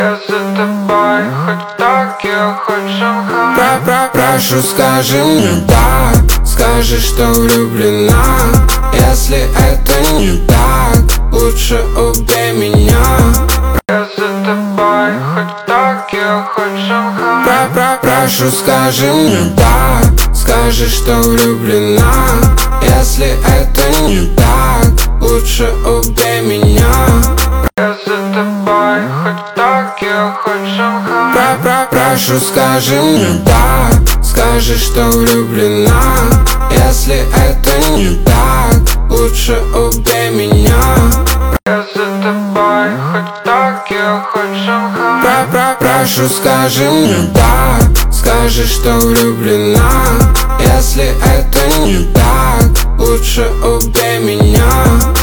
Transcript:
Я за тобой, хоть Токио, хоть Шанхай. Прошу, скажи мне так, скажи, что влюблена. Если это не так, лучше убей меня. Я за тобой, хоть Токио, хоть Шанхай. Прошу, скажи мне так, скажи, что влюблена. Если это не так, лучше убей меня. Я за тобой, хоть Токио, хоть Шанхай. Прошу, скажи мне так, скажи, что влюблена. Если это не так, лучше убей меня. Я за тобой, хоть Токио, хоть Шанхай. Прошу, скажи мне так, скажи, что влюблена. Если это не так, лучше убей меня.